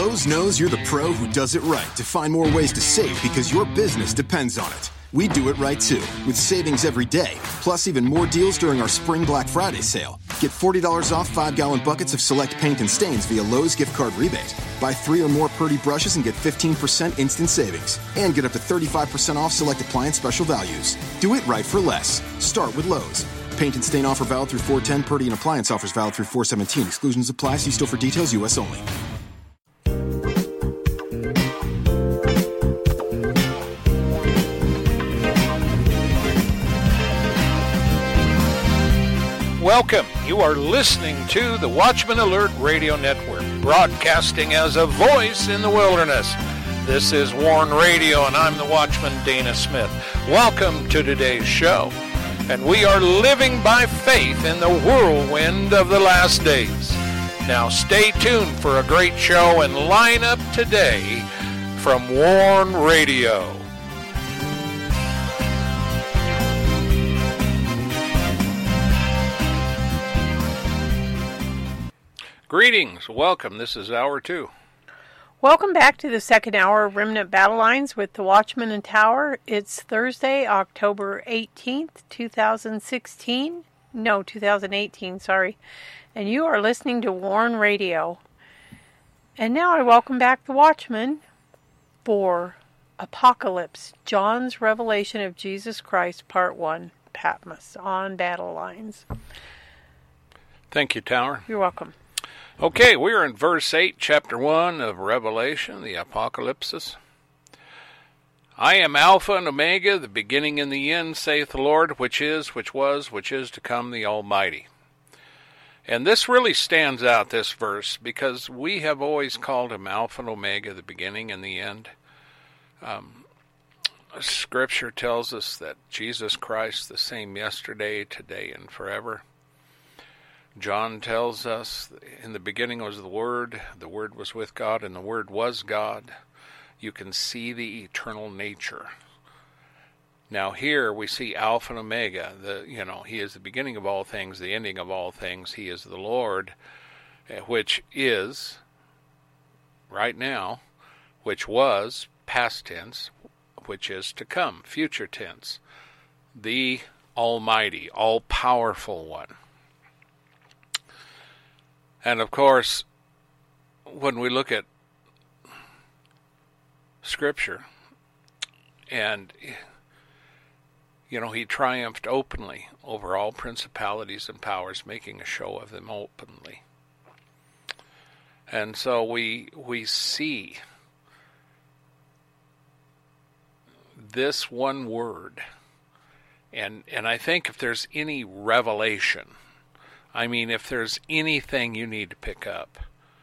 Lowe's knows you're the pro who does it right to find more ways to save because your business depends on it. We do it right too, with savings every day, plus even more deals during our Spring Black Friday sale. Get $40 off 5-gallon buckets of select paint and stains via Lowe's gift card rebate. Buy 3 or more Purdy brushes and get 15% instant savings. And get up to 35% off select appliance special values. Do it right for less. Start with Lowe's. Paint and stain offer valid through 4/10. Purdy and appliance offers valid through 4/17. Exclusions apply. See store for details. U.S. only. Welcome. You are listening to the Watchman Alert Radio Network, broadcasting as a voice in the wilderness. This is Warn Radio, and I'm the Watchman, Dana Smith. Welcome to today's show. And we are living by faith in the whirlwind of the last days. Now stay tuned for a great show and line up today from Warn Radio. Greetings. Welcome. This is Hour 2. Welcome back to the second hour of Remnant Battle Lines with the Watchman and Tower. It's Thursday, October 18th, 2018, sorry. And you are listening to Warn Radio. And now I welcome back the Watchman for Apocalypse, John's Revelation of Jesus Christ, Part 1, Patmos, on Battle Lines. Thank you, Tower. You're welcome. Okay, we're in verse 8, chapter 1 of Revelation, the Apocalypse. I am Alpha and Omega, the beginning and the end, saith the Lord, which is, which was, which is to come, the Almighty. And this really stands out, this verse, because we have always called him Alpha and Omega, the beginning and the end. Scripture tells us that Jesus Christ, the same yesterday, today, and forever. John tells us, in the beginning was the Word was with God, and the Word was God. You can see the eternal nature. Now here we see Alpha and Omega. He is the beginning of all things, the ending of all things. He is the Lord, which is, right now, which was, past tense, which is to come, future tense. The Almighty, all-powerful one. And of course, when we look at Scripture, and, he triumphed openly over all principalities and powers, making a show of them openly. And so we see this one word, and I think if there's any revelation, if there's anything you need to pick up,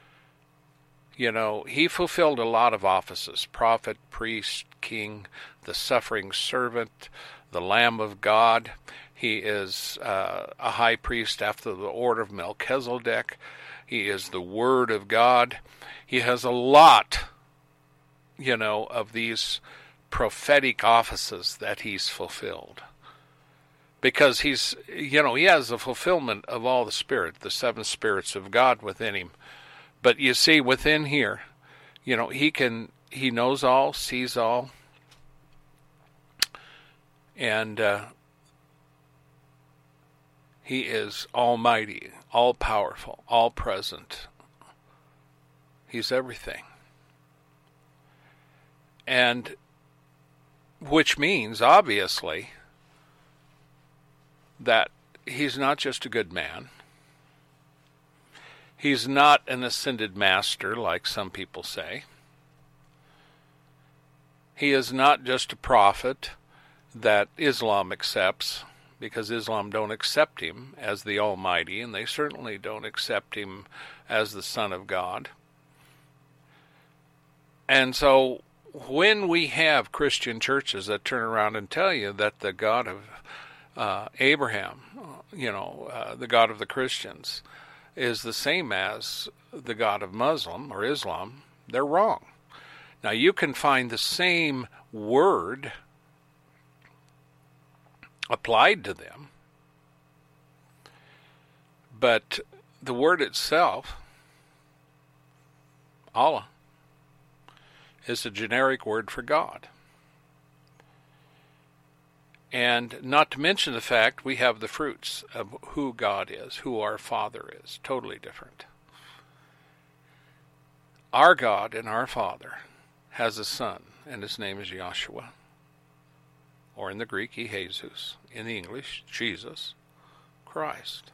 he fulfilled a lot of offices: prophet, priest, king, the suffering servant, the Lamb of God. He is a high priest after the order of Melchizedek. He is the Word of God. He has a lot, of these prophetic offices that he's fulfilled. Because he has the fulfillment of all the the 7 spirits of God within him. But you see, within here, he knows all, sees all, and he is almighty, all-powerful, all-present. He's everything. And which means, obviously, that he's not just a good man. He's not an ascended master, like some people say. He is not just a prophet that Islam accepts, because Islam don't accept him as the Almighty, and they certainly don't accept him as the Son of God. And so when we have Christian churches that turn around and tell you that the God of Abraham, the God of the Christians, is the same as the God of Muslim or Islam, they're wrong. Now, you can find the same word applied to them, but the word itself, Allah, is a generic word for God. And not to mention the fact we have the fruits of who God is, who our Father is. Totally different. Our God and our Father has a son, and his name is Yahshua. Or in the Greek, Jesus. In the English, Jesus Christ.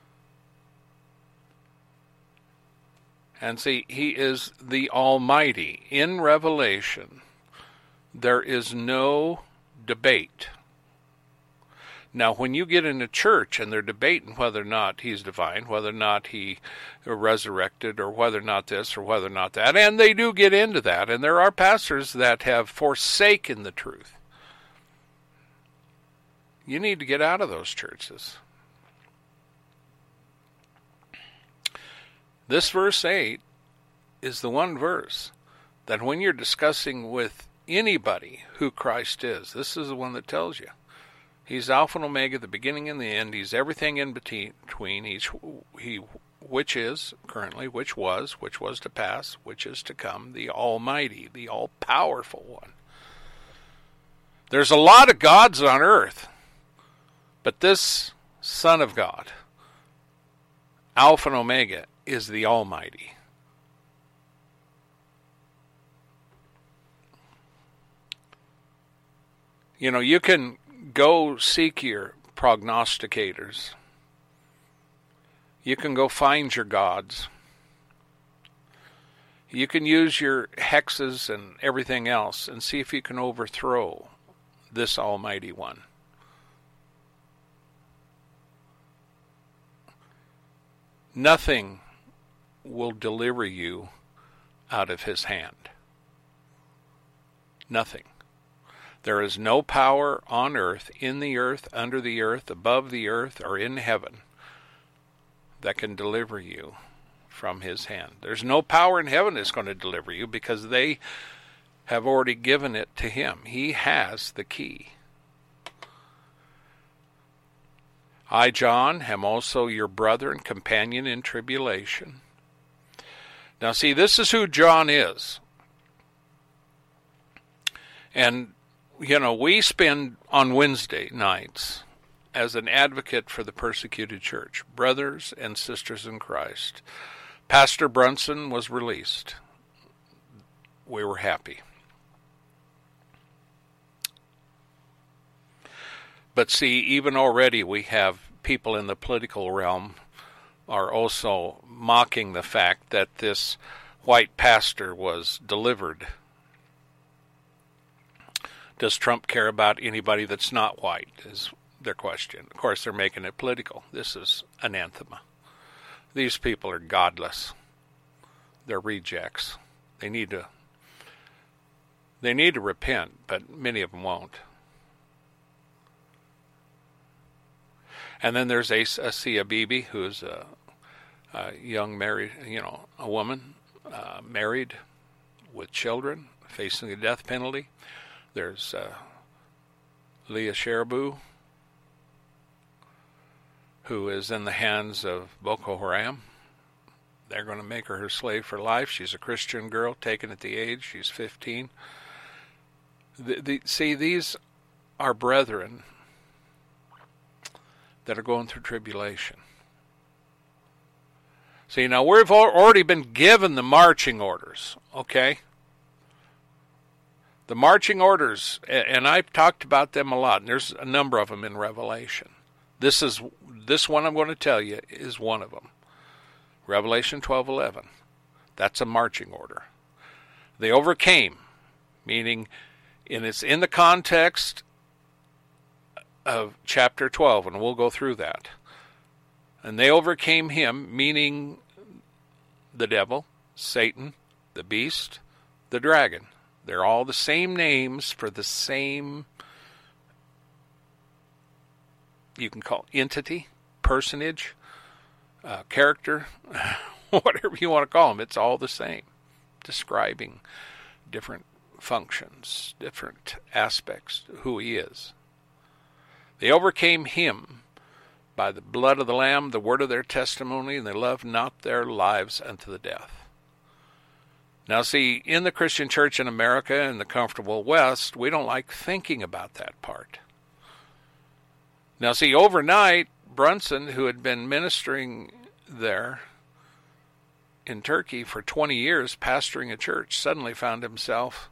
And see, he is the Almighty. In Revelation, there is no debate. Now, when you get into church and they're debating whether or not he's divine, whether or not he resurrected, or whether or not this, or whether or not that, and they do get into that, and there are pastors that have forsaken the truth. You need to get out of those churches. This verse 8 is the one verse that when you're discussing with anybody who Christ is, this is the one that tells you. He's Alpha and Omega, the beginning and the end. He's everything in between. He which is currently, which was to pass, which is to come, the Almighty, the all-powerful one. There's a lot of gods on earth, but this Son of God, Alpha and Omega, is the Almighty. You know, you can go seek your prognosticators. You can go find your gods. You can use your hexes and everything else and see if you can overthrow this Almighty One. Nothing will deliver you out of his hand. Nothing. There is no power on earth, in the earth, under the earth, above the earth, or in heaven that can deliver you from his hand. There's no power in heaven that's going to deliver you because they have already given it to him. He has the key. I, John, am also your brother and companion in tribulation. Now see, this is who John is. And you know, we spend on Wednesday nights as an advocate for the persecuted church, brothers and sisters in Christ. Pastor Brunson was released. We were happy. But see, even already we have people in the political realm are also mocking the fact that this white pastor was delivered. Does Trump care about anybody that's not white, is their question. Of course, they're making it political. This is anathema. These people are godless. They're rejects. They need to repent, but many of them won't. And then there's Asia Bibi, who's a young married, a woman married with children, facing the death penalty. There's Leah Sharibu, who is in the hands of Boko Haram. They're going to make her slave for life. She's a Christian girl, taken at the age. She's 15. See, these are brethren that are going through tribulation. See, now we've already been given the marching orders, okay? The marching orders, and I've talked about them a lot, and there's a number of them in Revelation. This one I'm going to tell you is one of them. Revelation 12:11. That's a marching order. They overcame, meaning, and it's in the context of chapter 12, and we'll go through that. And they overcame him, meaning the devil, Satan, the beast, the dragon. They're all the same names for the same, you can call entity, personage, character, whatever you want to call them. It's all the same, describing different functions, different aspects of who he is. They overcame him by the blood of the Lamb, the word of their testimony, and they loved not their lives unto the death. Now see, in the Christian church in America and the comfortable West, we don't like thinking about that part. Now see, overnight, Brunson, who had been ministering there in Turkey for 20 years, pastoring a church, suddenly found himself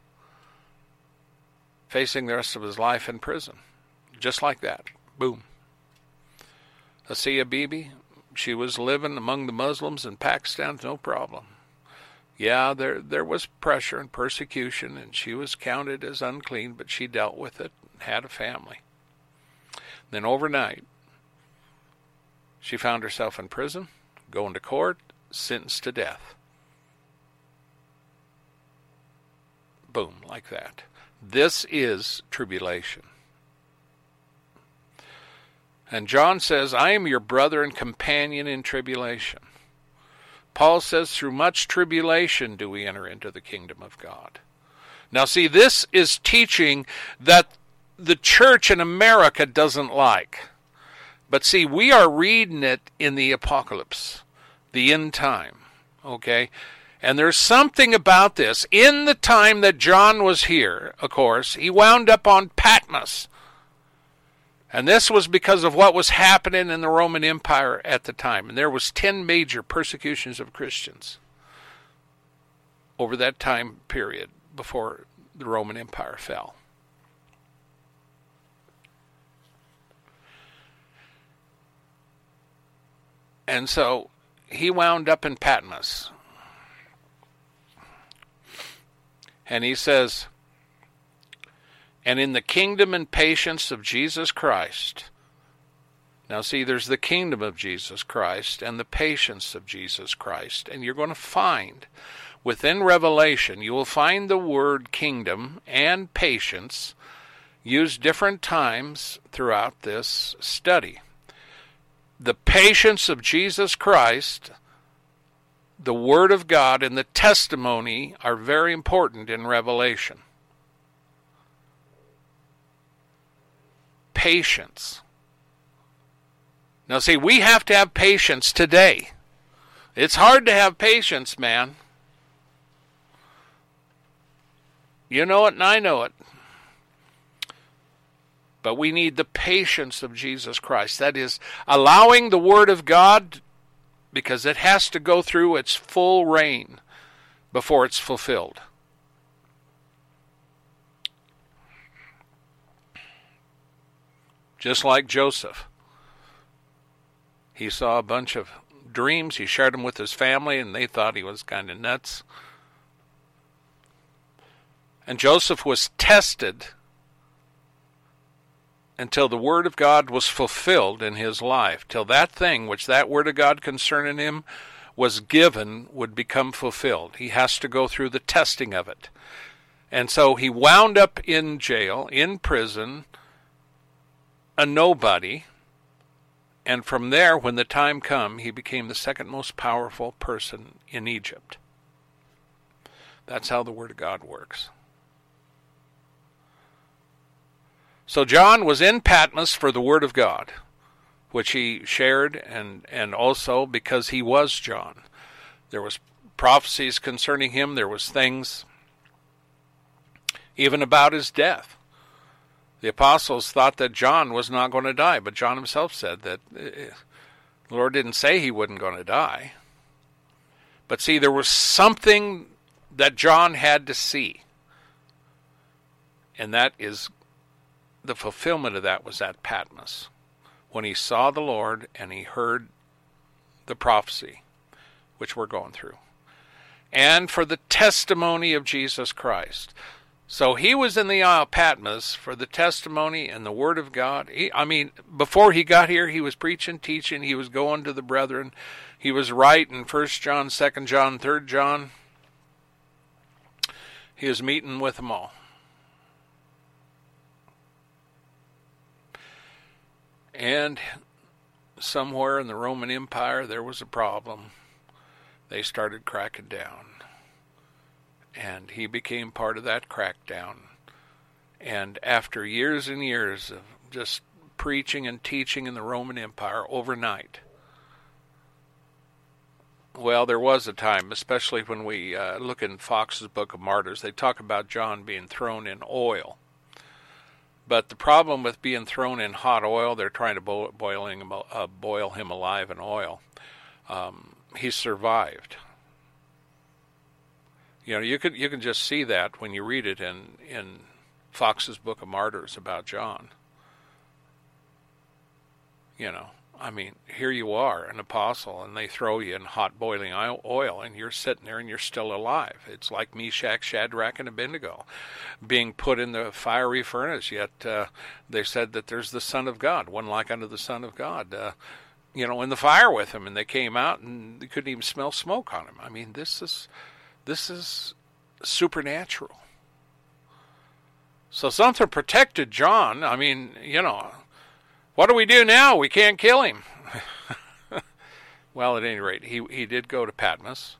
facing the rest of his life in prison. Just like that. Boom. Asia Bibi, she was living among the Muslims in Pakistan, no problem. Yeah, there was pressure and persecution, and she was counted as unclean, but she dealt with it and had a family. Then overnight, she found herself in prison, going to court, sentenced to death. Boom, like that. This is tribulation. And John says, I am your brother and companion in tribulation. Paul says, through much tribulation do we enter into the kingdom of God. Now see, this is teaching that the church in America doesn't like. But see, we are reading it in the apocalypse, the end time, okay? And there's something about this. In the time that John was here, of course, he wound up on Patmos. And this was because of what was happening in the Roman Empire at the time. And there was 10 major persecutions of Christians over that time period before the Roman Empire fell. And so he wound up in Patmos. And he says, and in the kingdom and patience of Jesus Christ. Now see, there's the kingdom of Jesus Christ and the patience of Jesus Christ. And you're going to find, within Revelation, you will find the word kingdom and patience used different times throughout this study. The patience of Jesus Christ, the Word of God, and the testimony are very important in Revelation. Patience. Now see, we have to have patience today. It's hard to have patience, man. You know it and I know it. But we need the patience of Jesus Christ. That is, allowing the Word of God, because it has to go through its full reign before it's fulfilled. Just like Joseph. He saw a bunch of dreams. He shared them with his family, and they thought he was kind of nuts. And Joseph was tested until the Word of God was fulfilled in his life, till that thing which that Word of God concerning him was given would become fulfilled. He has to go through the testing of it. And so he wound up in jail, in prison, a nobody, and from there, when the time come, he became the second most powerful person in Egypt. That's how the Word of God works. So John was in Patmos for the Word of God, which he shared, and also because he was John. There was prophecies concerning him. There was things even about his death. The apostles thought that John was not going to die, but John himself said that the Lord didn't say he wasn't going to die. But see, there was something that John had to see, and that is the fulfillment of that was at Patmos, when he saw the Lord and he heard the prophecy, which we're going through, and for the testimony of Jesus Christ. So he was in the Isle of Patmos for the testimony and the Word of God. Before he got here, he was preaching, teaching, he was going to the brethren, he was writing 1 John, 2 John, 3 John. He was meeting with them all. And somewhere in the Roman Empire, there was a problem. They started cracking down. And he became part of that crackdown. And after years and years of just preaching and teaching in the Roman Empire, overnight, Well, there was a time, especially when we look in Fox's Book of Martyrs, they talk about John being thrown in oil. But the problem with being thrown in hot oil, they're trying to boil him alive in oil. He survived. You know, you can just see that when you read it in Fox's Book of Martyrs about John. You know, I mean, here you are, an apostle, and they throw you in hot boiling oil, and you're sitting there and you're still alive. It's like Meshach, Shadrach, and Abednego being put in the fiery furnace, yet they said that there's the Son of God, one like unto the Son of God, you know, in the fire with him, and they came out and they couldn't even smell smoke on him. I mean, this is supernatural. So something protected John. I mean, you know, what do we do now? We can't kill him. Well, at any rate, he did go to Patmos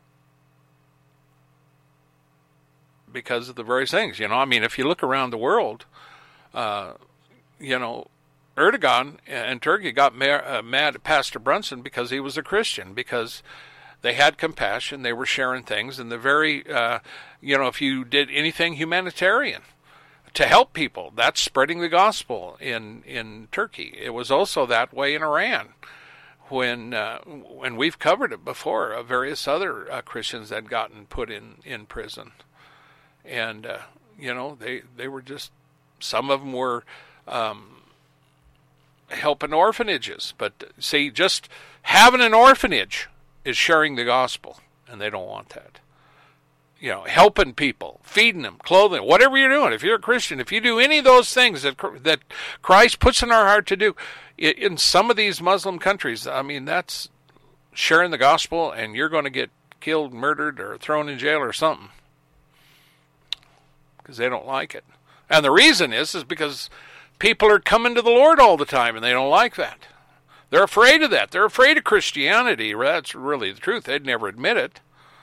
because of the various things. You know, I mean, if you look around the world, you know, Erdogan and Turkey got mad at Pastor Brunson because he was a Christian, because they had compassion, they were sharing things, and the very, you know, if you did anything humanitarian to help people, that's spreading the gospel in Turkey. It was also that way in Iran, when we've covered it before, various other Christians had gotten put in prison, and you know, they were just, some of them were helping orphanages, but see, just having an orphanage is sharing the gospel, and they don't want that. You know, helping people, feeding them, clothing them, whatever you're doing. If you're a Christian, if you do any of those things that Christ puts in our heart to do, in some of these Muslim countries, I mean, that's sharing the gospel, and you're going to get killed, murdered, or thrown in jail or something, because they don't like it. And the reason is because people are coming to the Lord all the time, and they don't like that. They're afraid of that. They're afraid of Christianity. That's really the truth. They'd never admit it.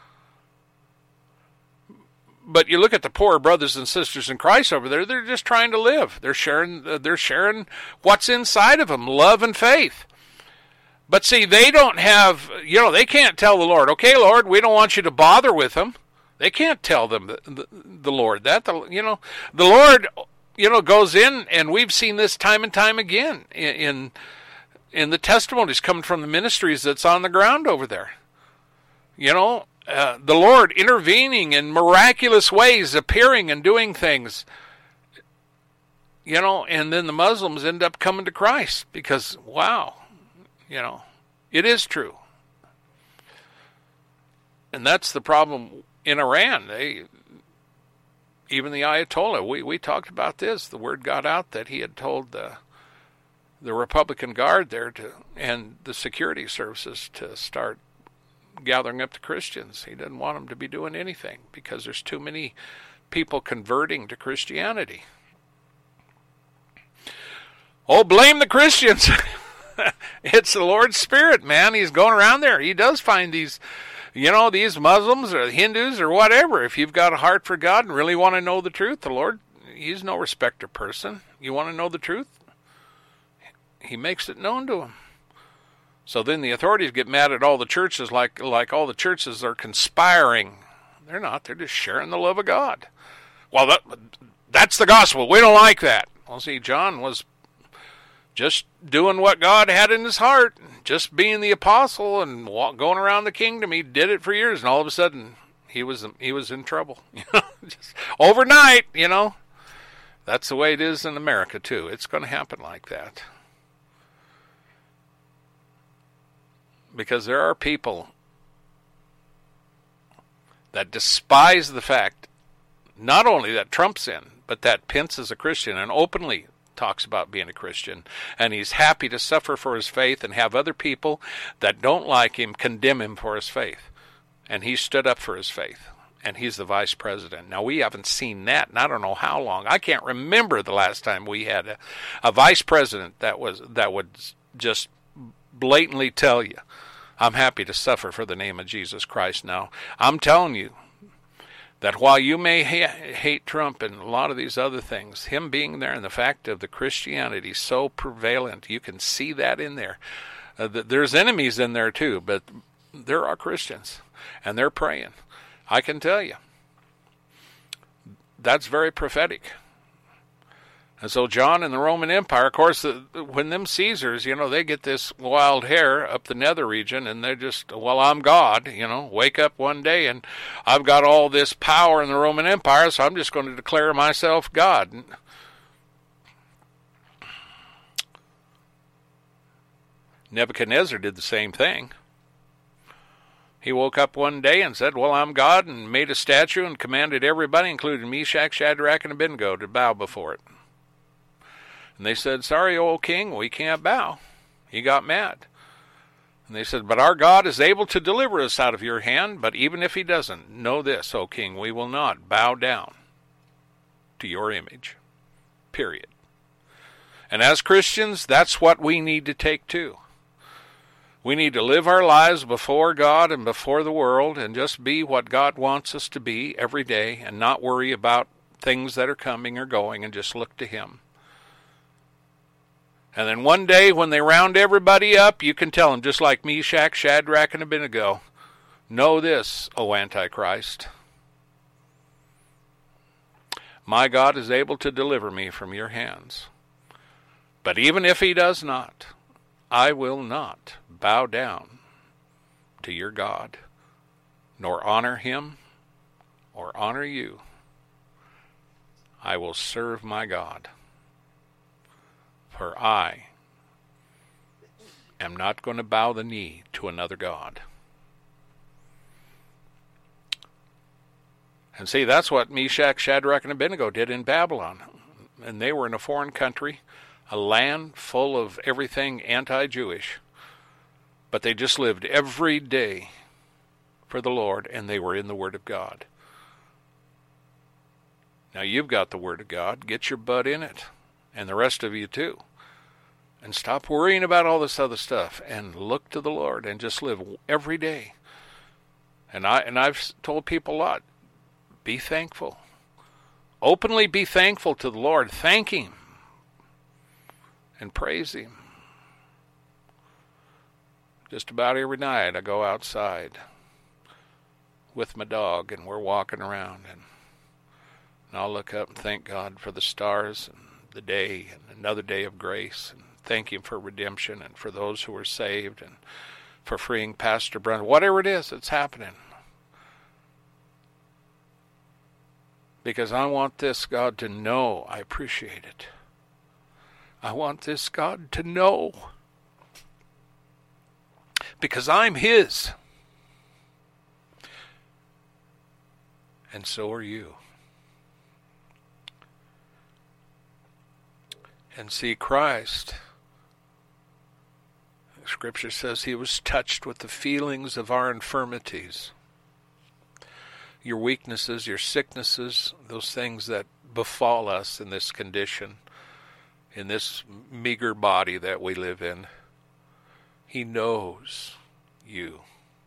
But you look at the poor brothers and sisters in Christ over there, they're just trying to live. They're sharing what's inside of them, love and faith. But see, they don't have, you know, they can't tell the Lord, okay, Lord, we don't want you to bother with them. They can't tell them, the Lord, that. You know, the Lord, you know, goes in, and we've seen this time and time again in the testimonies coming from the ministries that's on the ground over there. You know, the Lord intervening in miraculous ways, appearing and doing things, you know, and then the Muslims end up coming to Christ because, wow, you know, it is true. And that's the problem in Iran. Even the Ayatollah, we talked about this. The word got out that he had told the Republican Guard there and the security services to start gathering up the Christians. He didn't want them to be doing anything because there's too many people converting to Christianity. Oh, blame the Christians. It's the Lord's Spirit, man. He's going around there. He does find these, you know, these Muslims or Hindus or whatever. If you've got a heart for God and really want to know the truth, the Lord, he's no respecter person. You want to know the truth? He makes it known to them. So then the authorities get mad at all the churches, like all the churches are conspiring. They're not. They're just sharing the love of God. Well, that's the gospel. We don't like that. Well, see, John was just doing what God had in his heart, just being the apostle and going around the kingdom. He did it for years, and all of a sudden he was in trouble. You know, just overnight. You know, that's the way it is in America too. It's going to happen like that. Because there are people that despise the fact, not only that Trump's in, but that Pence is a Christian and openly talks about being a Christian. And he's happy to suffer for his faith and have other people that don't like him condemn him for his faith. And he stood up for his faith. And he's the vice president. Now, we haven't seen that in I don't know how long. I can't remember the last time we had a vice president that would just blatantly tell you, I'm happy to suffer for the name of Jesus Christ. Now, I'm telling you that while you may hate Trump and a lot of these other things, him being there and the fact of the Christianity so prevalent, you can see that in there. There's enemies in there too, but there are Christians, and they're praying. I can tell you, that's very prophetic. And so John in the Roman Empire, of course, when them Caesars, they get this wild hair up the nether region, and they're just, well, I'm God, wake up one day, and I've got all this power in the Roman Empire, so I'm just going to declare myself God. Nebuchadnezzar did the same thing. He woke up one day and said, well, I'm God, and made a statue and commanded everybody, including Meshach, Shadrach, and Abednego, to bow before it. And they said, sorry, O king, we can't bow. He got mad. And they said, but our God is able to deliver us out of your hand, but even if he doesn't, know this, O king, we will not bow down to your image. Period. And as Christians, that's what we need to take too. We need to live our lives before God and before the world and just be what God wants us to be every day and not worry about things that are coming or going and just look to him. And then one day when they round everybody up, you can tell them, just like Meshach, Shadrach, and Abednego, know this, O Antichrist. My God is able to deliver me from your hands. But even if he does not, I will not bow down to your God, nor honor him or honor you. I will serve my God. For I am not going to bow the knee to another God. And see, that's what Meshach, Shadrach, and Abednego did in Babylon. And they were in a foreign country, a land full of everything anti-Jewish. But they just lived every day for the Lord, and they were in the Word of God. Now you've got the Word of God. Get your butt in it. And the rest of you too. And stop worrying about all this other stuff and look to the Lord and just live every day. And I've told people a lot, be thankful. Openly be thankful to the Lord. Thank him and praise him. Just about every night I go outside with my dog and we're walking around and I'll look up and thank God for the stars and the day and another day of grace, and thank him for redemption and for those who are saved and for freeing Pastor Brent, whatever it is that's happening. Because I want this God to know I appreciate it. I want this God to know. Because I'm his. And so are you. And see, Christ, Scripture says he was touched with the feelings of our infirmities. Your weaknesses, your sicknesses, those things that befall us in this condition, in this meager body that we live in. He knows you.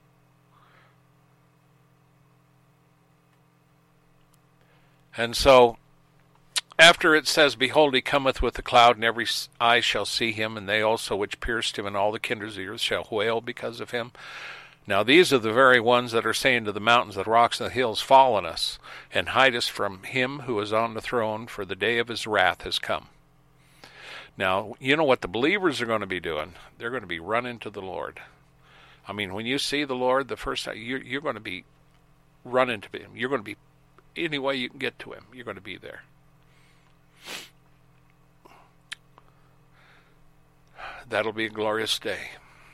And so, after it says, behold, he cometh with a cloud, and every eye shall see him, and they also which pierced him, and all the kindreds of the earth shall wail because of him. Now these are the very ones that are saying to the mountains, the rocks, and the hills, fall on us, and hide us from him who is on the throne, for the day of his wrath has come. Now, you know what the believers are going to be doing? They're going to be running to the Lord. I mean, when you see the Lord the first time, you're going to be running to him. You're going to be, any way you can get to him, you're going to be there. That'll be a glorious day.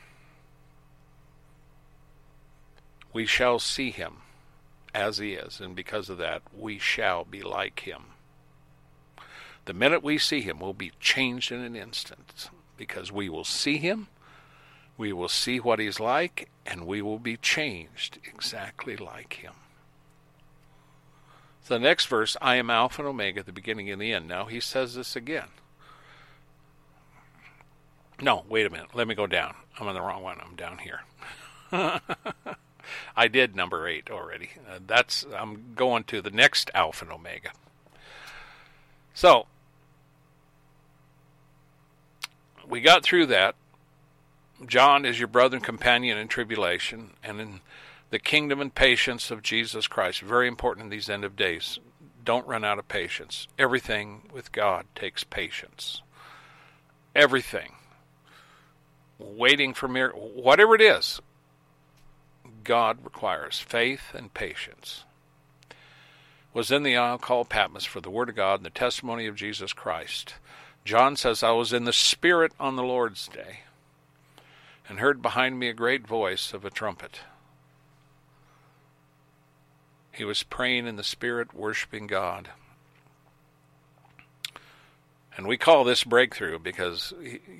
We shall see him as he is, and because of that, we shall be like him. The minute we see him, we'll be changed in an instant, because we will see him, we will see what he's like, and we will be changed exactly like him. So the next verse, I am Alpha and Omega, the beginning and the end. Now he says this again. No, wait a minute. Let me go down. I'm on the wrong one. I'm down here. I did number 8 already. I'm going to the next Alpha and Omega. So, we got through that. John is your brother and companion in tribulation and in the kingdom and patience of Jesus Christ. Very important in these end of days. Don't run out of patience. Everything with God takes patience. Everything. Waiting for miracles, whatever it is, God requires faith and patience. Was in the isle called Patmos for the word of God and the testimony of Jesus Christ. John says, I was in the Spirit on the Lord's day, and heard behind me a great voice of a trumpet. He was praying in the Spirit, worshiping God. And we call this breakthrough because,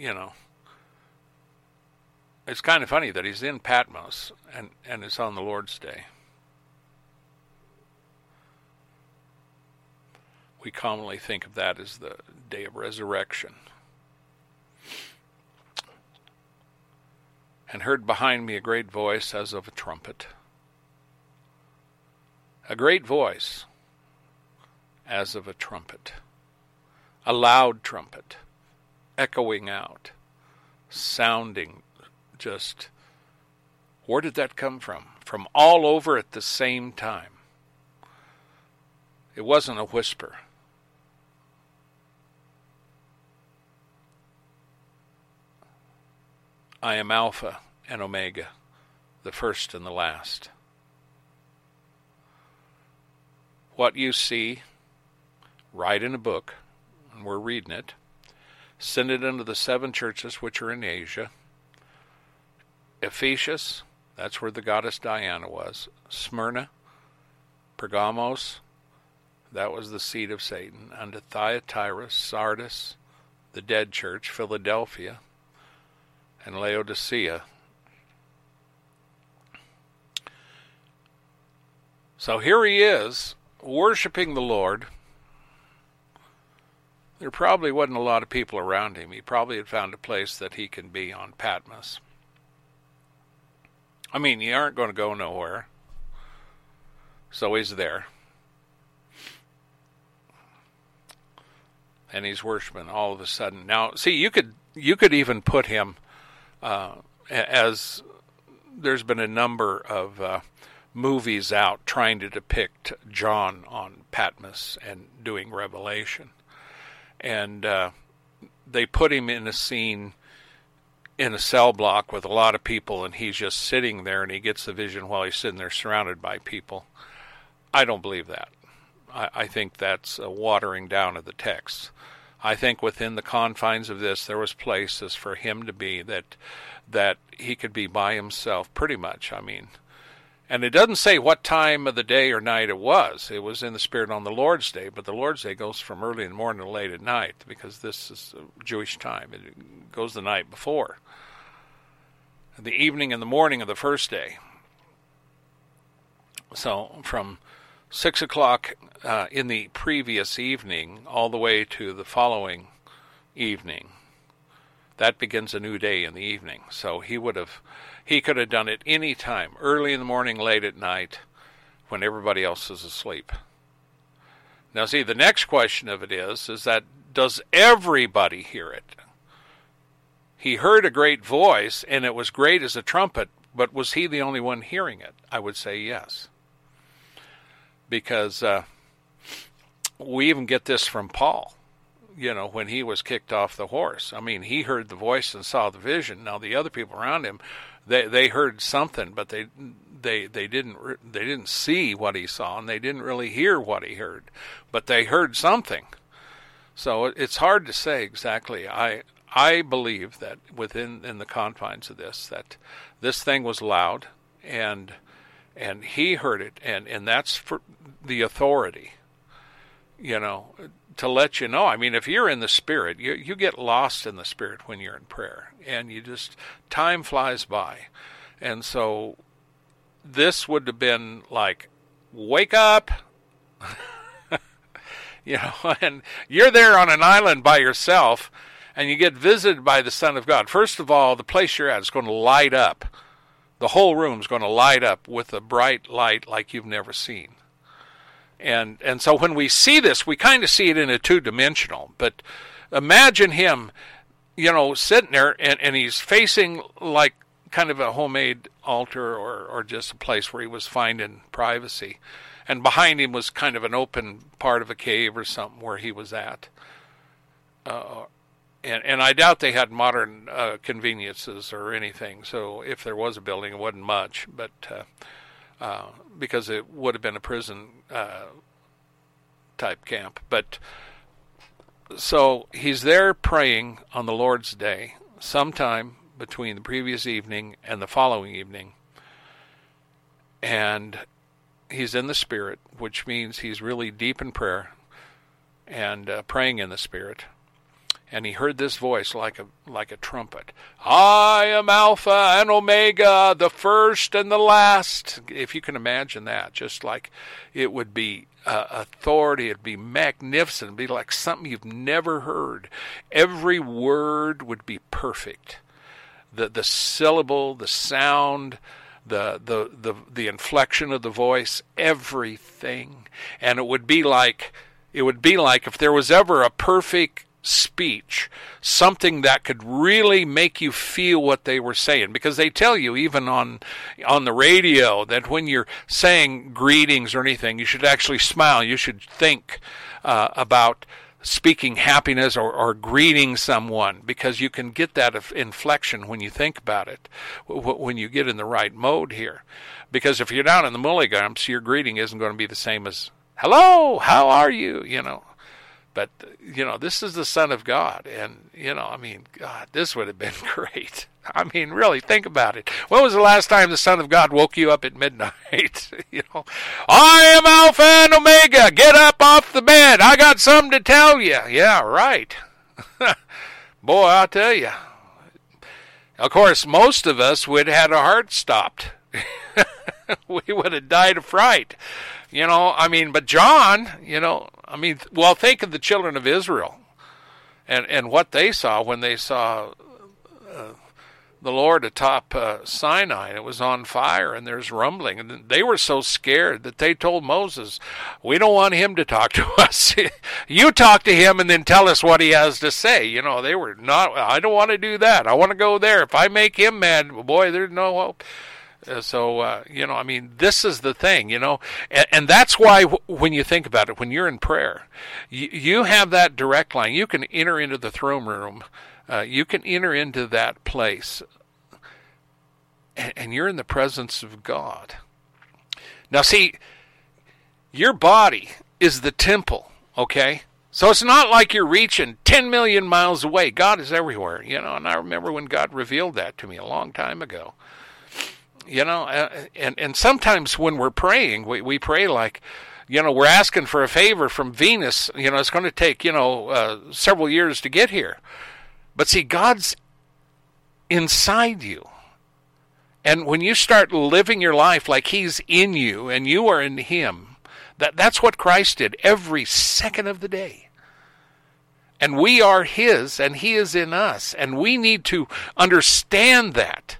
it's kind of funny that he's in Patmos and it's on the Lord's day. We commonly think of that as the day of resurrection. And heard behind me a great voice as of a trumpet. A great voice as of a trumpet. A loud trumpet, echoing out, sounding just, where did that come from? From all over at the same time. It wasn't a whisper. I am Alpha and Omega, the first and the last. What you see, write in a book, and we're reading it. Send it unto the 7 churches which are in Asia. Ephesus, that's where the goddess Diana was. Smyrna, Pergamos, that was the seat of Satan. Unto Thyatira, Sardis, the dead church, Philadelphia, and Laodicea. So here he is, worshiping the Lord. There probably wasn't a lot of people around him. He probably had found a place that he can be on Patmos. I mean, you aren't going to go nowhere. So he's there. And he's worshiping all of a sudden. Now, see, you could even put him as there's been a number of movies out trying to depict John on Patmos and doing Revelation. And they put him in a scene in a cell block with a lot of people, and he's just sitting there, and he gets the vision while he's sitting there surrounded by people. I don't believe that. I think that's a watering down of the text. I think within the confines of this, there was places for him to be that he could be by himself, pretty much, I mean. And it doesn't say what time of the day or night it was. It was in the Spirit on the Lord's Day, but the Lord's Day goes from early in the morning to late at night, because this is Jewish time. It goes the night before. The evening and the morning of the first day. So from 6 o'clock in the previous evening all the way to the following evening, that begins a new day in the evening. So he could have done it any time, early in the morning, late at night, when everybody else is asleep. Now see, the next question of it is that does everybody hear it? He heard a great voice, and it was great as a trumpet, but was he the only one hearing it? I would say yes. Because we even get this from Paul, when he was kicked off the horse. I mean, he heard the voice and saw the vision. Now the other people around him, they heard something, but they didn't see what he saw, and they didn't really hear what he heard, but they heard something. So it's hard to say exactly. I believe that in the confines of this, that this thing was loud, and he heard it, and that's for the authority, to let you know. I mean, if you're in the Spirit, you get lost in the Spirit when you're in prayer, and time flies by. And so this would have been like, wake up, and you're there on an island by yourself, and you get visited by the Son of God. First of all, the place you're at is going to light up. The whole room's going to light up with a bright light like you've never seen. And so when we see this, we kind of see it in a two-dimensional. But imagine him, sitting there, and he's facing like kind of a homemade altar or just a place where he was finding privacy. And behind him was kind of an open part of a cave or something where he was at. And I doubt they had modern conveniences or anything. So if there was a building, it wasn't much, but because it would have been a prison type camp. But so he's there praying on the Lord's Day, sometime between the previous evening and the following evening. And he's in the Spirit, which means he's really deep in prayer and praying in the Spirit. And he heard this voice like a trumpet. I am Alpha and Omega, the first and the last. If you can imagine that, just like it would be authority, it'd be magnificent, it'd be like something you've never heard. Every word would be perfect. The syllable, the sound, the inflection of the voice, everything. And it would be like if there was ever a perfect speech, something that could really make you feel what they were saying, because they tell you even on the radio that when you're saying greetings or anything, you should actually smile. You should think about speaking happiness or greeting someone, because you can get that inflection when you think about it, when you get in the right mode here. Because if you're down in the mulligumps, your greeting isn't going to be the same as hello, how are you, But, this is the Son of God. And, God, this would have been great. I mean, really, think about it. When was the last time the Son of God woke you up at midnight? I am Alpha and Omega. Get up off the bed. I got something to tell you. Yeah, right. Boy, I'll tell you. Of course, most of us would have had our heart stopped. We would have died of fright. But John, think of the children of Israel and what they saw when they saw the Lord atop Sinai. It was on fire and there's rumbling. And they were so scared that they told Moses, we don't want him to talk to us. You talk to him and then tell us what he has to say. They were not, I don't want to do that. I want to go there. If I make him mad, boy, there's no hope. This is the thing, and that's why when you think about it, when you're in prayer, you have that direct line. You can enter into the throne room. You can enter into that place, and you're in the presence of God. Now, see, your body is the temple, okay? So it's not like you're reaching 10 million miles away. God is everywhere, and I remember when God revealed that to me a long time ago. And sometimes when we're praying, we pray like, we're asking for a favor from Venus. It's going to take, several years to get here. But see, God's inside you. And when you start living your life like he's in you and you are in him, that's what Christ did every second of the day. And we are his and he is in us. And we need to understand that.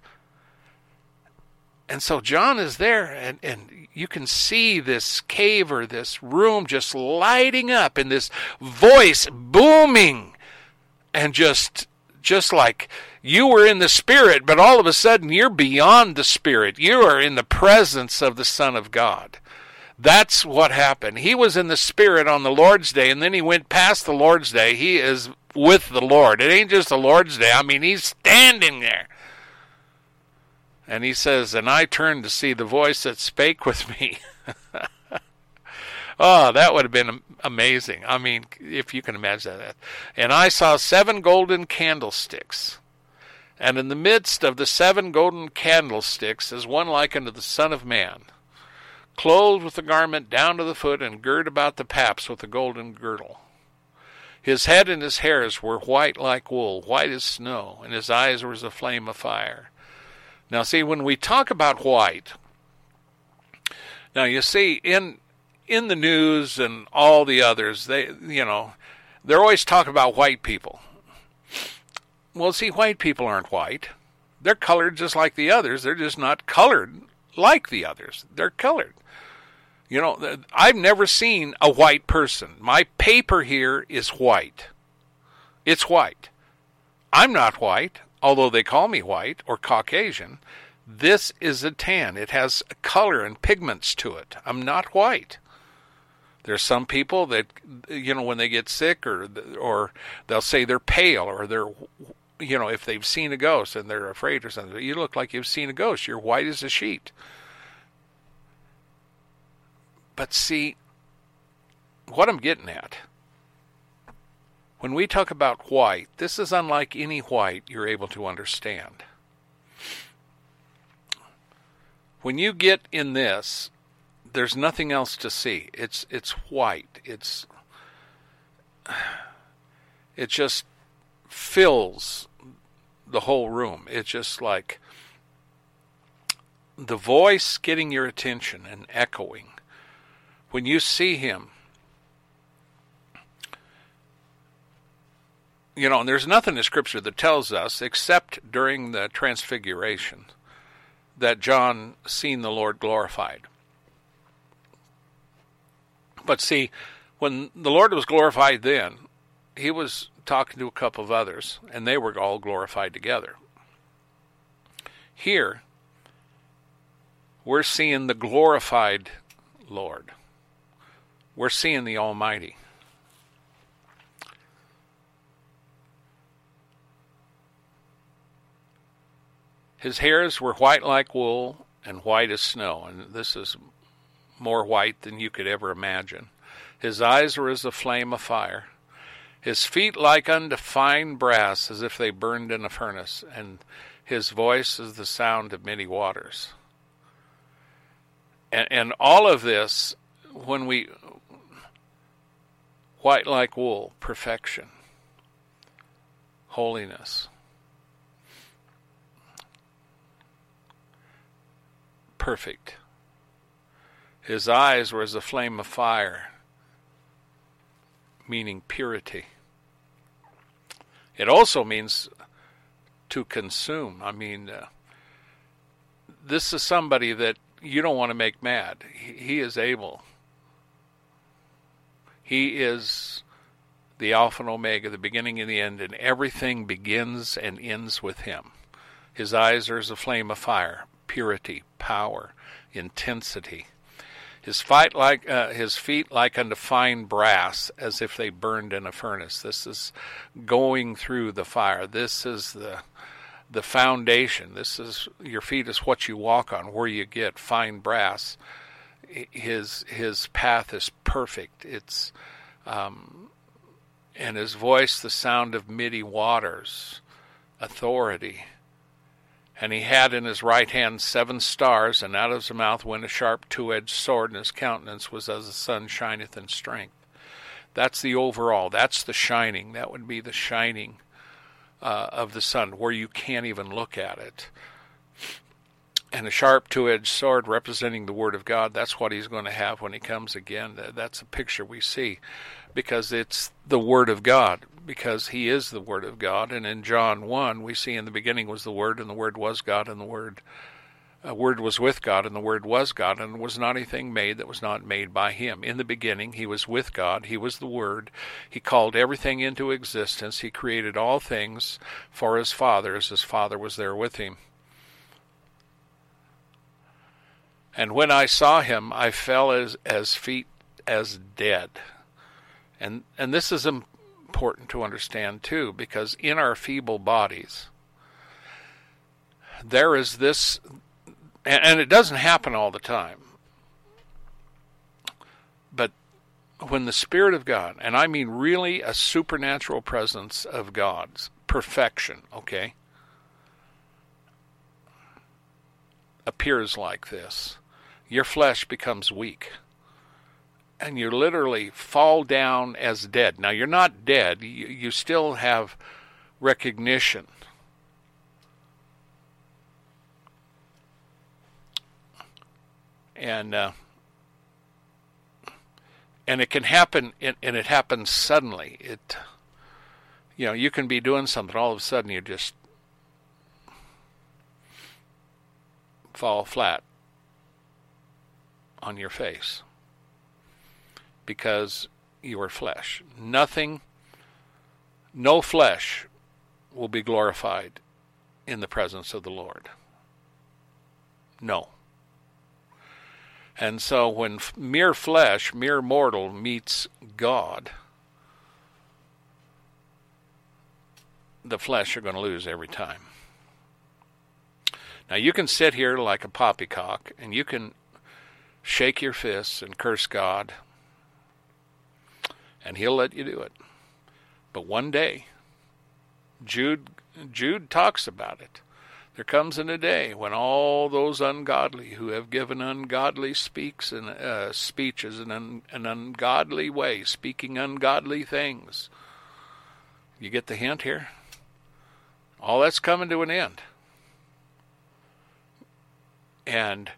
And so John is there, and you can see this cave or this room just lighting up, and this voice booming, and just like you were in the Spirit, but all of a sudden you're beyond the Spirit. You are in the presence of the Son of God. That's what happened. He was in the Spirit on the Lord's Day, and then he went past the Lord's Day. He is with the Lord. It ain't just the Lord's Day. He's standing there. And he says, and I turned to see the voice that spake with me. Oh, that would have been amazing. If you can imagine that. And I saw 7 golden candlesticks. And in the midst of the 7 golden candlesticks is one like unto the Son of Man, clothed with a garment down to the foot, and girt about the paps with a golden girdle. His head and his hairs were white like wool, white as snow, and his eyes were as a flame of fire. Now, see, when we talk about white, now you see in the news and all the others, they're always talking about white people. Well, see, white people aren't white. They're colored just like the others. They're just not colored like the others. They're colored. I've never seen a white person. My paper here is white. It's white. I'm not white, although they call me white or Caucasian. This is a tan. It has color and pigments to it. I'm not white. There's some people that, when they get sick or they'll say they're pale or they're, if they've seen a ghost and they're afraid or something. You look like you've seen a ghost. You're white as a sheet. But see, what I'm getting at, when we talk about white, this is unlike any white you're able to understand. When you get in this, there's nothing else to see. It's white. It just fills the whole room. It's just like the voice getting your attention and echoing. When you see him, and there's nothing in Scripture that tells us, except during the Transfiguration, that John seen the Lord glorified. But see, when the Lord was glorified then, he was talking to a couple of others, and they were all glorified together. Here, we're seeing the glorified Lord. We're seeing the Almighty. His hairs were white like wool and white as snow, and this is more white than you could ever imagine. His eyes were as a flame of fire. His feet like unto fine brass, as if they burned in a furnace, and his voice is the sound of many waters. And all of this, when we, white like wool, perfection, holiness, perfect. His eyes were as a flame of fire, meaning purity. It also means to consume. I mean, this is somebody that you don't want to make mad. He is able. He is the Alpha and Omega, the beginning and the end, and everything begins and ends with him. His eyes are as a flame of fire, purity, power, intensity. His feet like unto fine brass, as if they burned in a furnace. This is going through the fire. This is the foundation. This is, your feet is what you walk on, where you get fine brass. His path is perfect. It's and his voice the sound of many waters, authority. And he had in his right hand 7 stars, and out of his mouth went a sharp 2-edged sword, and his countenance was as the sun shineth in strength. That's the overall. That's the shining. That would be the shining of the sun, where you can't even look at it. And a sharp 2-edged sword representing the Word of God, that's what he's going to have when he comes again. That's a picture we see, because it's the Word of God, because he is the Word of God. And in John 1, we see in the beginning was the Word, and the Word was God, and the Word was with God, and the Word was God, and there was not anything made that was not made by him. In the beginning, he was with God. He was the Word. He called everything into existence. He created all things for his Father, as his Father was there with him. And when I saw him, I fell as feet as dead. And this is important to understand too, because in our feeble bodies, there is this, and it doesn't happen all the time, but when the Spirit of God, and I mean really a supernatural presence of God's perfection, okay, appears like this, your flesh becomes weak. And you literally fall down as dead. Now, you're not dead. You still have recognition. And it can happen, and it happens suddenly. You can be doing something, all of a sudden you just fall flat on your face, because you are flesh. No flesh will be glorified in the presence of the Lord? No. And so when mere flesh, mere mortal meets God, the flesh are going to lose every time. Now you can sit here like a poppycock and you can shake your fists and curse God, and he'll let you do it. But one day, Jude talks about it. There comes in a day when all those ungodly who have given ungodly speeches in an ungodly way, speaking ungodly things. You get the hint here? All that's coming to an end. And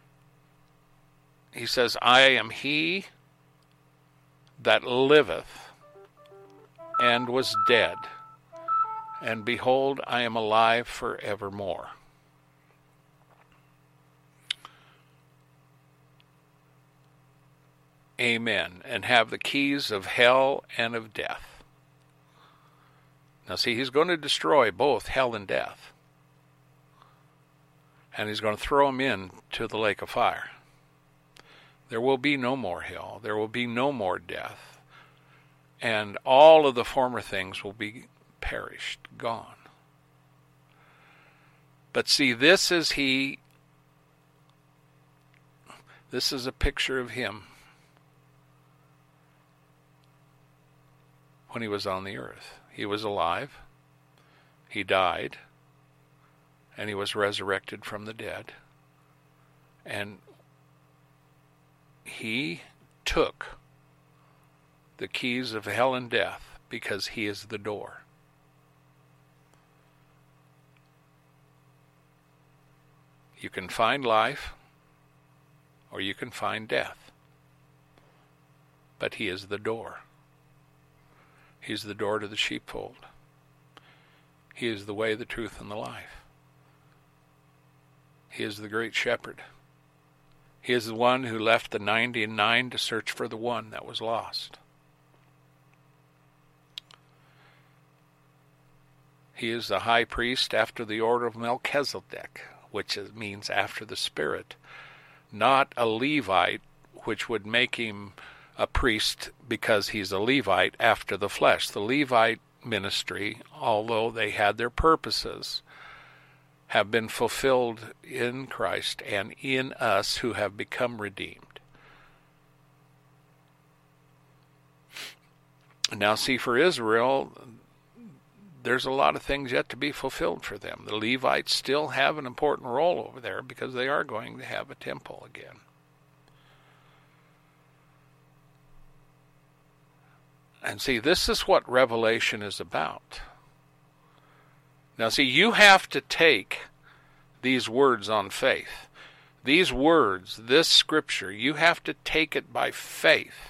he says, I am he that liveth and was dead, and behold, I am alive forevermore. Amen. And have the keys of hell and of death. Now see, he's going to destroy both hell and death. And he's going to throw them into the lake of fire. There will be no more hell. There will be no more death. And all of the former things will be perished, gone. But see, this is a picture of him when he was on the earth. He was alive, he died, and he was resurrected from the dead. And he took the keys of hell and death because he is the door. You can find life or you can find death. But he is the door. He's the door to the sheepfold. He is the way, the truth, and the life. He is the great shepherd. He is the one who left the 99 to search for the one that was lost. He is the high priest after the order of Melchizedek, which means after the Spirit, not a Levite, which would make him a priest because he's a Levite after the flesh. The Levite ministry, although they had their purposes, have been fulfilled in Christ and in us who have become redeemed. Now see, for Israel, there's a lot of things yet to be fulfilled for them. The Levites still have an important role over there because they are going to have a temple again. And see, this is what Revelation is about. Now see, you have to take these words on faith. These words, this scripture, you have to take it by faith.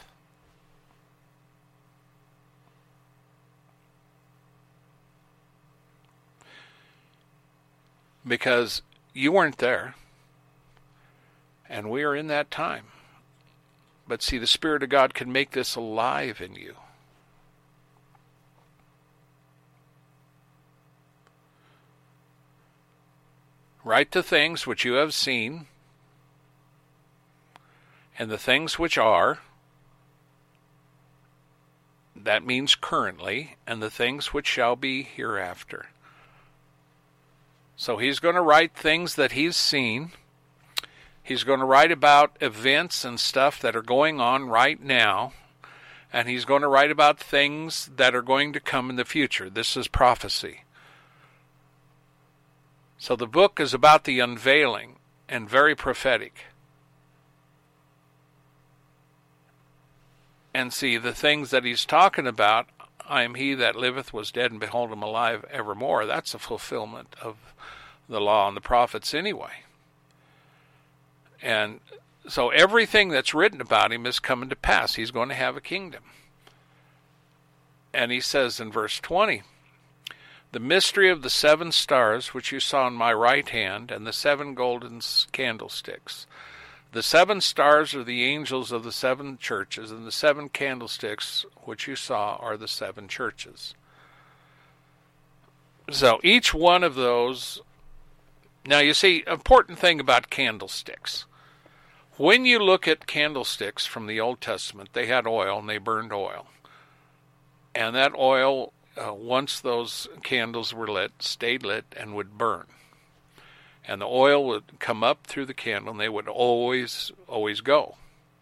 Because you weren't there, and we are in that time. But see, the Spirit of God can make this alive in you. Write the things which you have seen, and the things which are, that means currently, and the things which shall be hereafter. So he's going to write things that he's seen. He's going to write about events and stuff that are going on right now. And he's going to write about things that are going to come in the future. This is prophecy. So the book is about the unveiling and very prophetic. And see, the things that he's talking about, I am he that liveth, was dead, and behold, I am alive evermore. That's a fulfillment of the law and the prophets anyway. And so everything that's written about him is coming to pass. He's going to have a kingdom. And he says in verse 20, the mystery of the 7 stars which you saw in my right hand, and the 7 golden candlesticks. The 7 stars are the angels of the 7 churches, and the 7 candlesticks which you saw are the 7 churches. So each one of those. Now you see, important thing about candlesticks. When you look at candlesticks from the Old Testament, they had oil and they burned oil. And that oil, once those candles were lit, stayed lit and would burn. And the oil would come up through the candle and they would always go.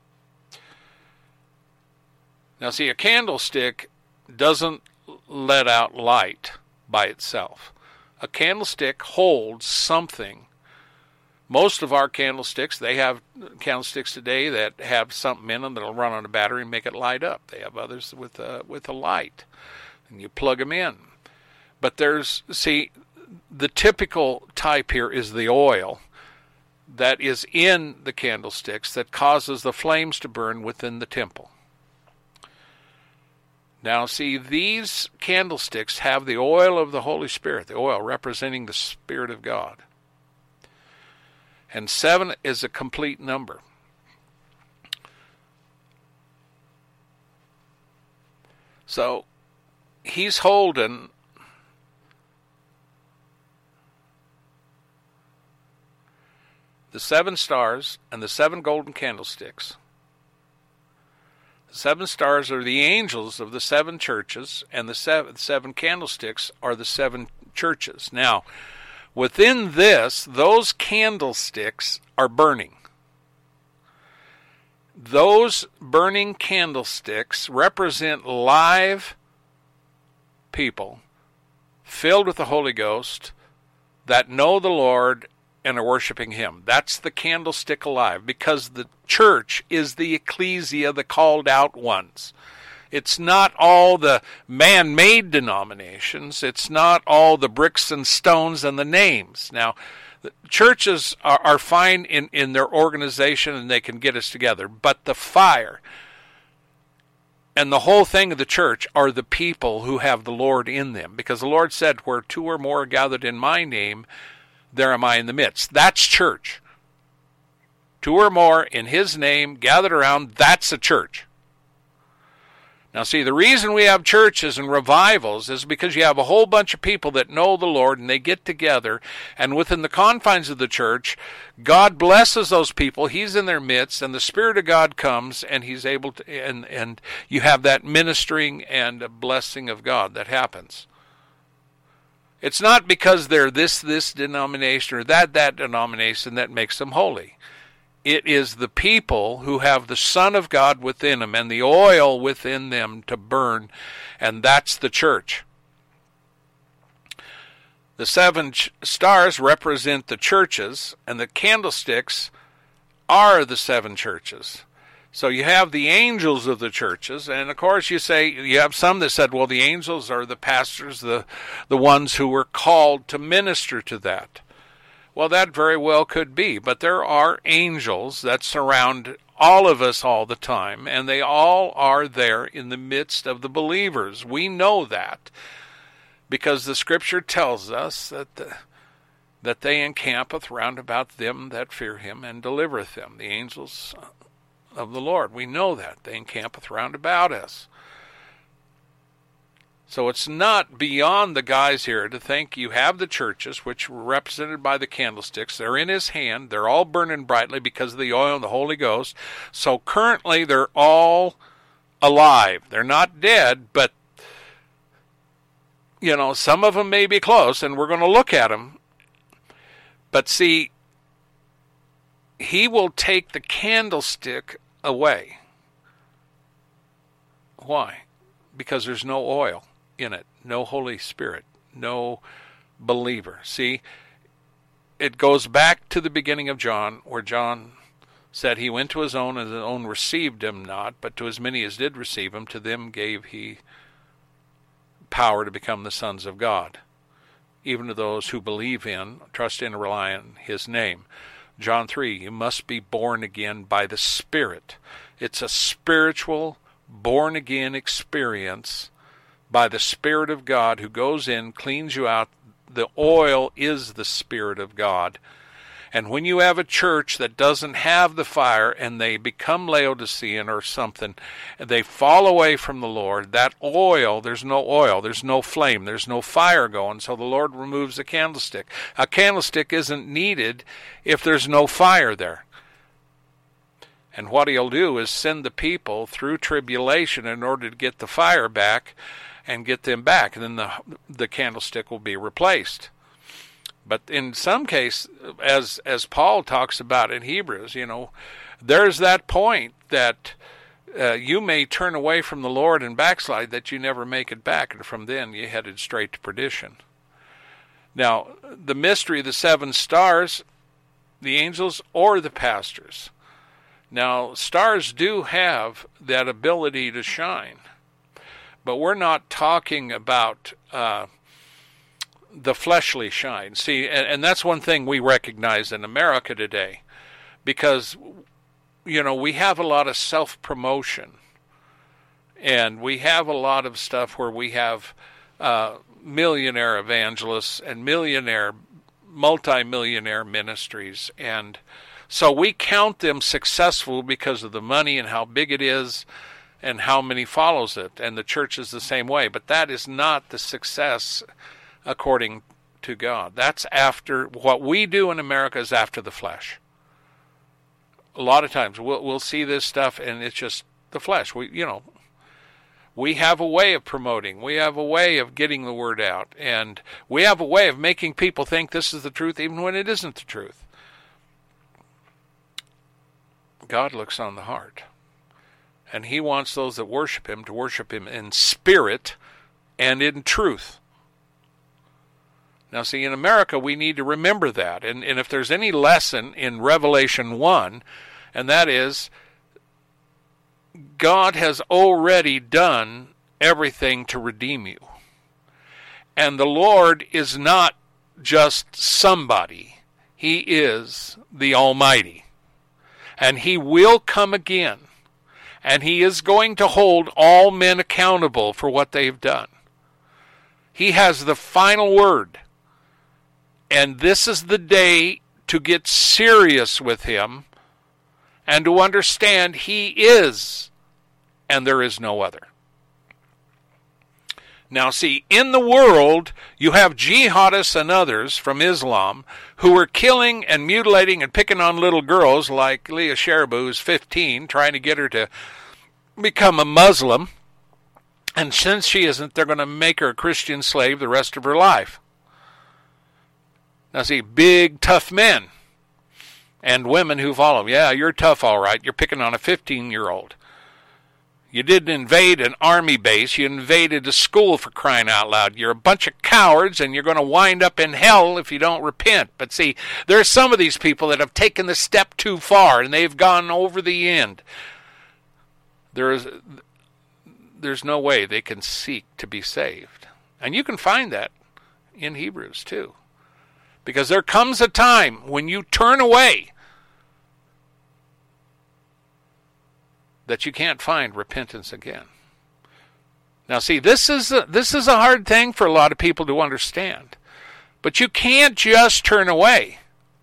Now see, a candlestick doesn't let out light by itself. A candlestick holds something. Most of our candlesticks, they have candlesticks today that have something in them that'll run on a battery and make it light up. They have others with a light, and you plug them in. But the typical type here is the oil that is in the candlesticks that causes the flames to burn within the temple. Now, see, these candlesticks have the oil of the Holy Spirit, the oil representing the Spirit of God. And 7 is a complete number. So, he's holding the 7 stars and the 7 golden candlesticks. The 7 stars are the angels of the 7 churches, and the 7 candlesticks are the 7 churches. Now, within this, those candlesticks are burning. Those burning candlesticks represent live people filled with the Holy Ghost that know the Lord and are worshiping Him. That's the candlestick alive, because the church is the ecclesia, the called out ones. It's not all the man-made denominations. It's not all the bricks and stones and the names. Now, the churches are fine in their organization and they can get us together, but the fire and the whole thing of the church are the people who have the Lord in them, because the Lord said, where 2 or more are gathered in my name, there am I in the midst. That's church. 2 or more in His name gathered around, that's a church. Now see, the reason we have churches and revivals is because you have a whole bunch of people that know the Lord and they get together, and within the confines of the church, God blesses those people. He's in their midst, and the Spirit of God comes, and He's able to, and you have that ministering and a blessing of God that happens. It's not because they're this denomination or that denomination that makes them holy. It is the people who have the Son of God within them and the oil within them to burn, and that's the church. The 7 stars represent the churches, and the candlesticks are the 7 churches. So you have the angels of the churches, and of course you have some that said, well, the angels are the pastors, the ones who were called to minister to that. Well, that very well could be, but there are angels that surround all of us all the time, and they all are there in the midst of the believers. We know that because the Scripture tells us that they encampeth round about them that fear Him and delivereth them, the angels of the Lord. We know that. They encampeth round about us. So it's not beyond the guys here to think you have the churches, which were represented by the candlesticks. They're in His hand. They're all burning brightly because of the oil and the Holy Ghost. So currently they're all alive. They're not dead, but some of them may be close, and we're going to look at them. But see, He will take the candlestick away. Why? Because there's no oil in it, no Holy Spirit, no believer. See, it goes back to the beginning of John, where John said He went to His own, and His own received Him not, but to as many as did receive Him, to them gave He power to become the sons of God, even to those who believe in, trust in, and rely on His name. John 3, you must be born again by the Spirit. It's a spiritual, born-again experience by the Spirit of God who goes in, cleans you out. The oil is the Spirit of God. And when you have a church that doesn't have the fire and they become Laodicean or something, and they fall away from the Lord, that oil, there's no flame, there's no fire going, so the Lord removes the candlestick. A candlestick isn't needed if there's no fire there. And what he'll do is send the people through tribulation in order to get the fire back and get them back. And then the candlestick will be replaced. But in some case, as Paul talks about in Hebrews, there's that point that you may turn away from the Lord and backslide, that you never make it back. And from then, you headed straight to perdition. Now, the mystery of the 7 stars, the angels or the pastors. Now, stars do have that ability to shine, but we're not talking about the fleshly shine. See, and that's one thing we recognize in America today, because, we have a lot of self-promotion, and we have a lot of stuff where we have millionaire evangelists and multi-millionaire ministries, and so we count them successful because of the money and how big it is and how many follows it. And the church is the same way. But that is not the success according to God. That's after, what we do in America is after the flesh. A lot of times we'll see this stuff and it's just the flesh. We have a way of promoting. We have a way of getting the word out. And we have a way of making people think this is the truth even when it isn't the truth. God looks on the heart, and he wants those that worship him to worship him in spirit and in truth. Now, see, in America, we need to remember that, and if there's any lesson in Revelation 1, and that is, God has already done everything to redeem you, and the Lord is not just somebody. He is the Almighty. And he will come again, and he is going to hold all men accountable for what they've done. He has the final word, and this is the day to get serious with him and to understand he is, and there is no other. Now, see, in the world, you have jihadists and others from Islam who are killing and mutilating and picking on little girls like Leah Sharibu, who's 15, trying to get her to become a Muslim. And since she isn't, they're going to make her a Christian slave the rest of her life. Now, see, big, tough men and women who follow. Yeah, you're tough, all right. You're picking on a 15-year-old. You didn't invade an army base. You invaded a school, for crying out loud. You're a bunch of cowards, and you're going to wind up in hell if you don't repent. But see, there are some of these people that have taken the step too far, and they've gone over the end. There's no way they can seek to be saved. And you can find that in Hebrews too. Because there comes a time when you turn away that you can't find repentance again. Now, see, this is a hard thing for a lot of people to understand. But you can't just turn away.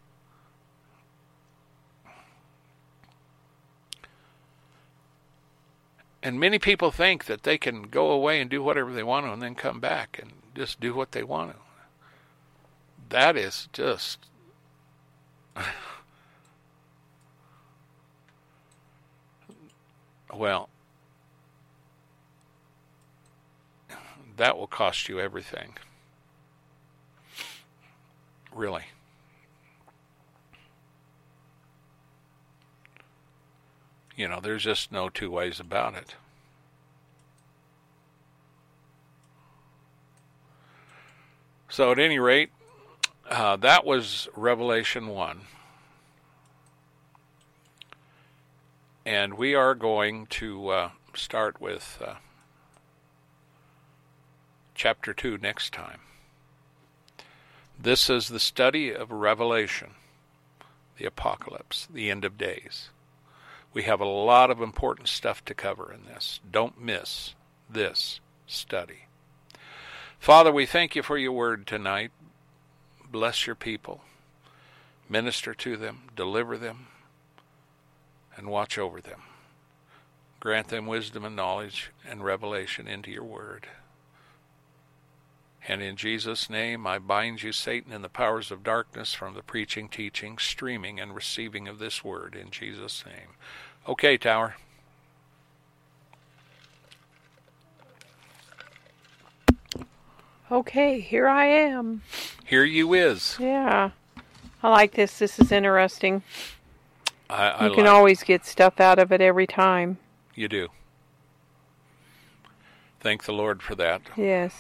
And many people think that they can go away and do whatever they want to and then come back and just do what they want to. That is just... Well, that will cost you everything. Really. There's just no two ways about it. So at any rate, that was Revelation 1. And we are going to start with chapter 2 next time. This is the study of Revelation, the apocalypse, the end of days. We have a lot of important stuff to cover in this. Don't miss this study. Father, we thank you for your word tonight. Bless your people. Minister to them, deliver them, and watch over them. Grant them wisdom and knowledge and revelation into your word. And in Jesus' name, I bind you, Satan, and the powers of darkness from the preaching, teaching, streaming, and receiving of this word in Jesus' name. Okay, Tower. Okay, here I am. Here you is. Yeah. I like this. This is interesting. You can always get stuff out of it every time. You do. Thank the Lord for that. Yes.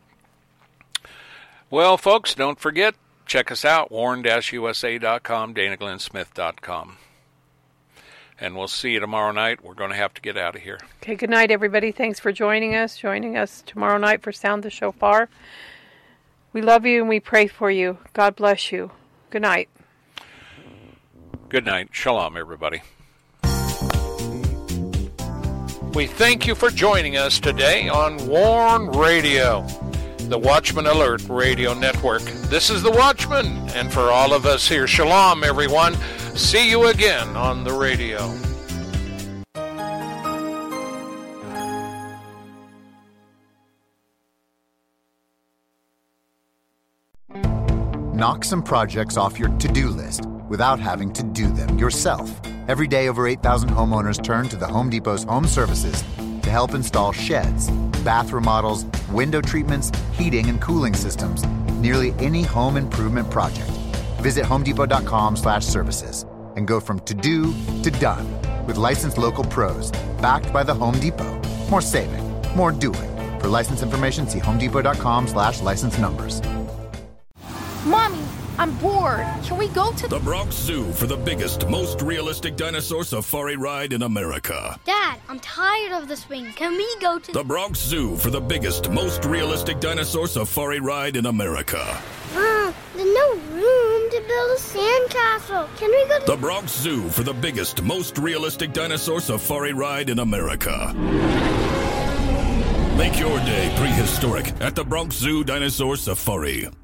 Well, folks, don't forget, check us out, warn-usa.com, danaglennsmith.com. And we'll see you tomorrow night. We're going to have to get out of here. Okay, good night, everybody. Thanks for joining us tomorrow night for Sound the Shofar. We love you and we pray for you. God bless you. Good night. Good night. Shalom, everybody. We thank you for joining us today on Warn Radio, the Watchman Alert Radio Network. This is the Watchman, and for all of us here, shalom, everyone. See you again on the radio. Knock some projects off your to-do list without having to do them yourself. Every day, over 8,000 homeowners turn to the Home Depot's home services to help install sheds, bath remodels, window treatments, heating and cooling systems, nearly any home improvement project. Visit homedepot.com/services and go from to-do to done with licensed local pros backed by the Home Depot. More saving, more doing. For license information, see homedepot.com/license numbers. Mommy, I'm bored. Can we go to the Bronx Zoo for the biggest, most realistic dinosaur safari ride in America? Dad, I'm tired of the swing. Can we go to the Bronx Zoo for the biggest, most realistic dinosaur safari ride in America? There's no room to build a sandcastle. Can we go to the Bronx Zoo for the biggest, most realistic dinosaur safari ride in America? Make your day prehistoric at the Bronx Zoo Dinosaur Safari.